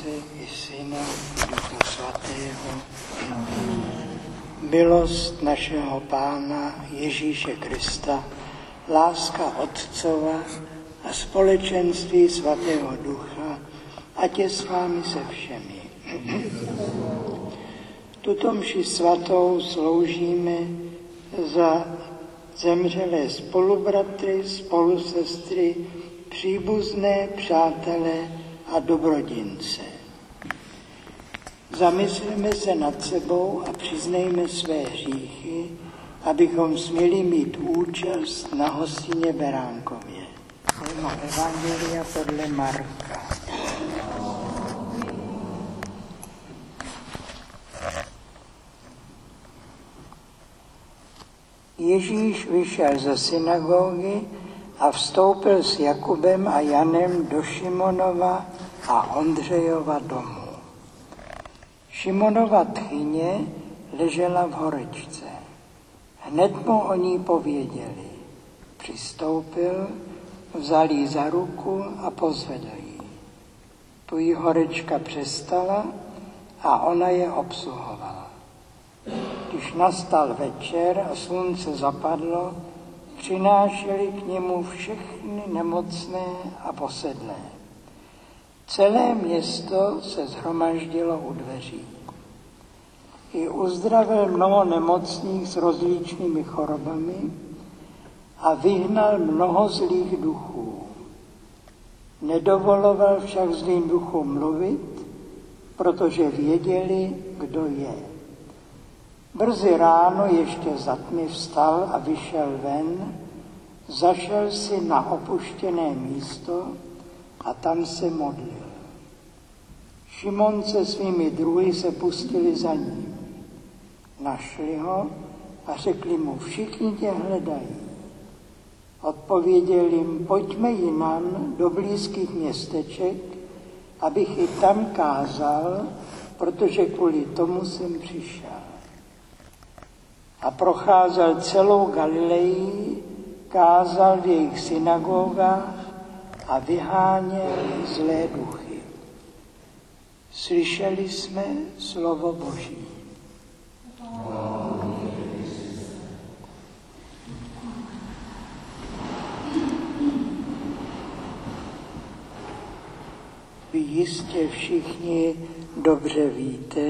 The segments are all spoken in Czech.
Otce i Syna i Ducha Svatého. Milost našeho Pána Ježíše Krista, láska Otcova a společenství Svatého Ducha, ať je s vámi se všemi. Tuto mši svatou sloužíme za zemřelé spolubratry, spolusestry, příbuzné, přátelé a dobrodince. Zamysleme se nad sebou a přiznejme své hříchy, abychom směli mít účast na hostině beránkově. Téma Evangelia podle Marka. Ježíš vyšel ze synagogy a vstoupil s Jakubem a Janem do Šimonova a Ondřejova domu. Šimonova tchyně ležela v horečce. Hned mu o ní pověděli. Přistoupil, vzal jí za ruku a pozvedl ji. Tu jí horečka přestala a ona je obsluhovala. Když nastal večer a slunce zapadlo, přinášeli k němu všechny nemocné a posedlé. Celé město se shromaždilo u dveří. I uzdravil mnoho nemocných s rozličnými chorobami a vyhnal mnoho zlých duchů. Nedovoloval však zlým duchům mluvit, protože věděli, kdo je. Brzy ráno ještě za tmy vstal a vyšel ven, zašel si na opuštěné místo a tam se modlil. Šimon se svými druhy se pustili za ním. Našli ho a řekli mu, všichni tě hledají. Odpověděl jim, pojďme jinam do blízkých městeček, abych i tam kázal, protože kvůli tomu jsem přišel. A procházel celou Galileji, kázal v jejich synagogách a vyháněl zlé duchy. Slyšeli jsme slovo Boží. Vy jistě všichni dobře víte,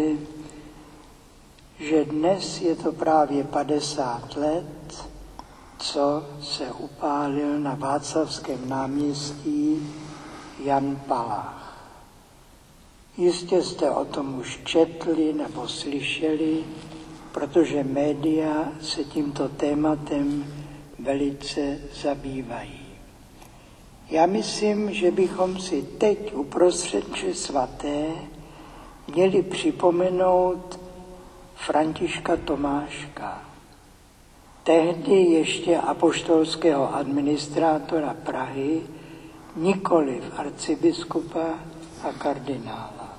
že dnes je to právě 50 let, co se upálil na Václavském náměstí Jan Palach. Jistě jste o tom už četli nebo slyšeli, protože média se tímto tématem velice zabývají. Já myslím, že bychom si teď uprostřed mše svaté měli připomenout Františka Tomáška, tehdy ještě apoštolského administrátora Prahy, nikoliv arcibiskupa a kardinála.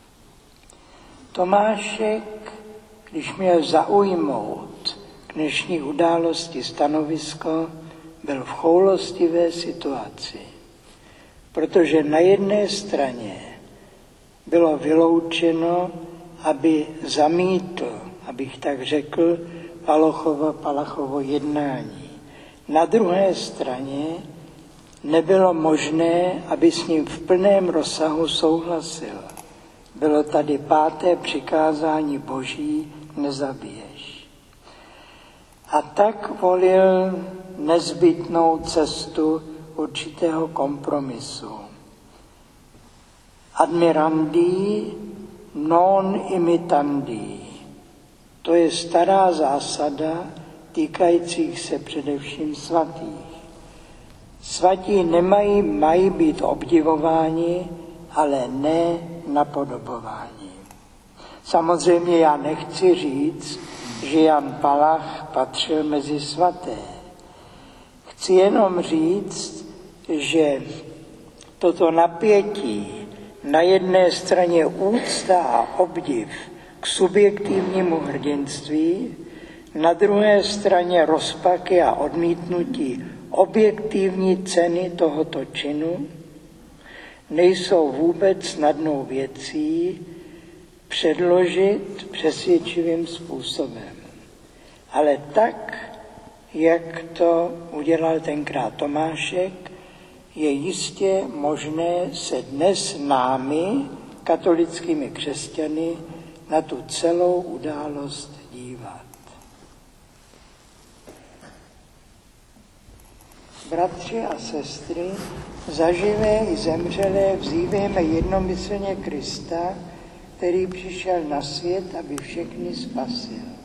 Tomášek, když měl zaujmout k dnešní události stanovisko, byl v choulostivé situaci, protože na jedné straně bylo vyloučeno, aby zamítl, abych tak řekl, Palachovo jednání. Na druhé straně nebylo možné, aby s ním v plném rozsahu souhlasil. Bylo tady 5. přikázání Boží, nezabiješ. A tak volil nezbytnou cestu určitého kompromisu. Admirandi non imitandi. To je stará zásada týkajících se především svatých. Svatí mají být obdivováni, ale ne napodobováni. Samozřejmě já nechci říct, že Jan Palach patřil mezi svaté. Chci jenom říct, že toto napětí, na jedné straně úcta a obdiv k subjektivnímu hrdinství, na druhé straně rozpaky a odmítnutí objektivní ceny tohoto činu, nejsou vůbec snadnou věcí předložit přesvědčivým způsobem. Ale tak, jak to udělal tenkrát Tomášek, je jistě možné se dnes námi, katolickými křesťany, na tu celou událost dívat. Bratři a sestry, zaživé i zemřelé vzývejme jednomyslně Krista, který přišel na svět, aby všechny spasil.